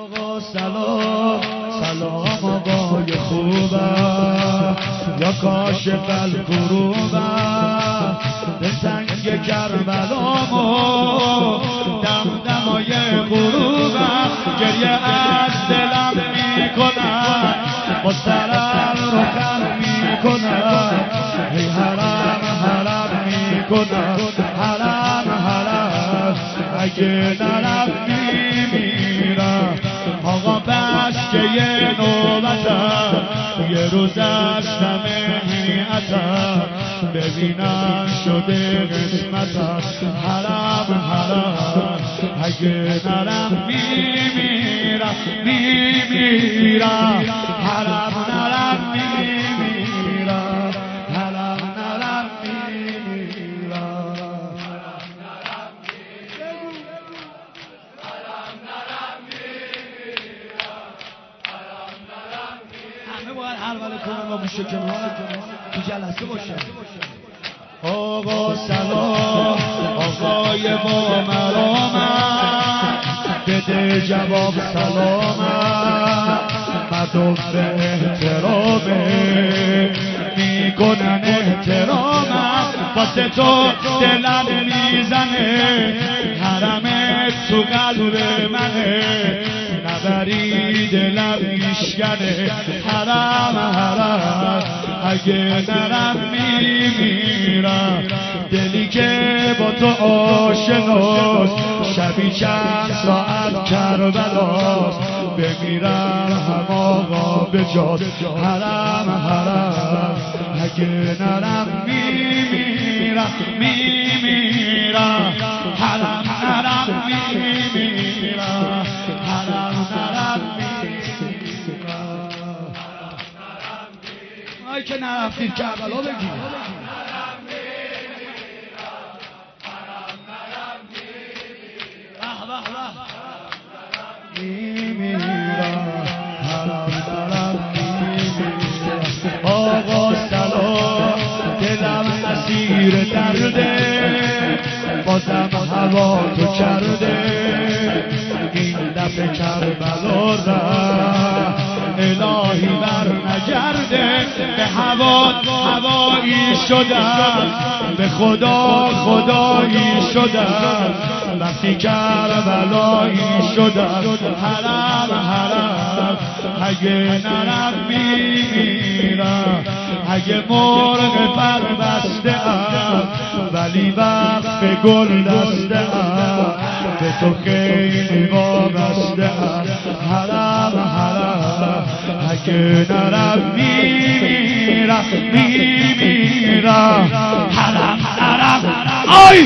آقا سلام سلام آقای خوبم یا کاشف الکروبم به سنگ کربلامو دمدمای غروبم گریه از دلم میکنم با سرم رو خم میکنم ای حرم حرم میکنم حرم حرم اگه نرم میمیرم آقا بس که یه نوبتم یه روز از نمیعتم ببینم شده قسمتم حرم حرم اگه نرم میمیرم حرم نرم میمیرم حرم نرم همه باید حلوله کنن و موشکن‌ها تو جلسه باشن. آقا سلام آقای با مرامم بده جواب سلامم مردم به احترامه میکنن احترامم واسه تو دلم میزنه حرمت تو قلب منه نبری دلم میشکنه حرم حرم اگه نرم میمیرم دلی که با تو آشناست شبی چند ساعت کربلاست بمیرم هم آقا به جاست حرم حرم اگه نرم میمیرم حرم نرم میمیرم حرم نرم میمیرم ای که نرفتید کربلا بگید آقا سلام دلم اسیر درده بازم هوا تو کرده این دفعه کربلا را الهی بر نگرده به هوایی شدم به خدایی شدم وقتی کربلایی شدم حرم حرم اگه نرم میمیرم اگه مرغ پر بسته ام ولی وقت به گل دسته ام به تو خیلی وابسته ام حرم حرم اگه نرم میمیرم حرم نرم آی